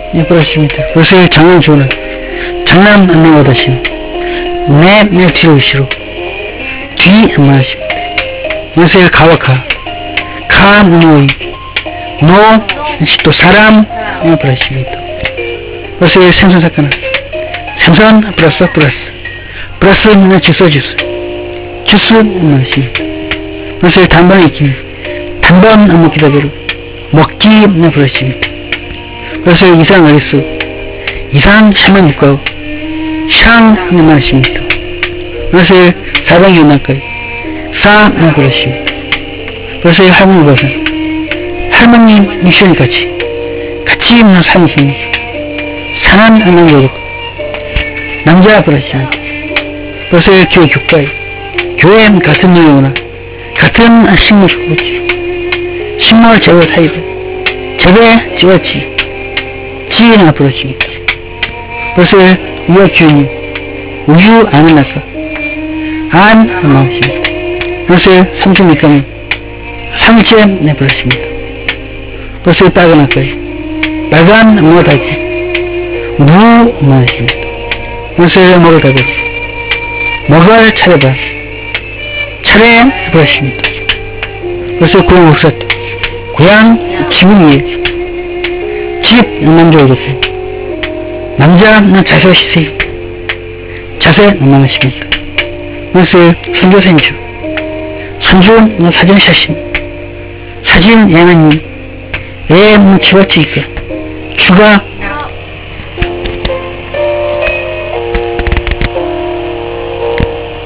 그렇습니다. 그래서 장남주는 장남 안내받으신 내 뒤로 위시로 뒤 안내하십니다. 그래서 가와카 카 노이 노 또 사람 안내받으십니다. 그래서 생선 사건은 생선 플러스 플러스는 주스 안내하십니다. 그래서 단번에 있긴 단번 안 먹기다 배로 먹기 안내받으십니다. 그래서 이상 어리수 이상 샤만 있고 샹 안내하십니다. 그래서 사방이 나까지 사 안내받으십니다. 그래서 할머니 것은 할머니 미션이 같이 있는 삶이십니다. 산한 안내받고 남자 버릇입니다. 그래서 교회 교과에 교회 같은 내용이나 같은 식물 속으로 식물 재배 타입을 재배 지웠지 지혜나 버릇입니다. 그래서 우와 교회님 우유 안을 낳고 안 나오십니다. 그래서 삼십니까는 삼체 내버렸습니다. 그래서 빨간 아까지 빨간 무엇하지 무 나오십니다. 그래서 먹을 다고 먹을 차례봐 차례 해버렸습니다. 그래서 고향 옥사 고향 지붕 위에 집 남자 오셨어요. 남자 자세 시세요. 자세 남아십니다. 그래서 선조 생주 선주 사진 사진 예나님 애 집어치니까 주가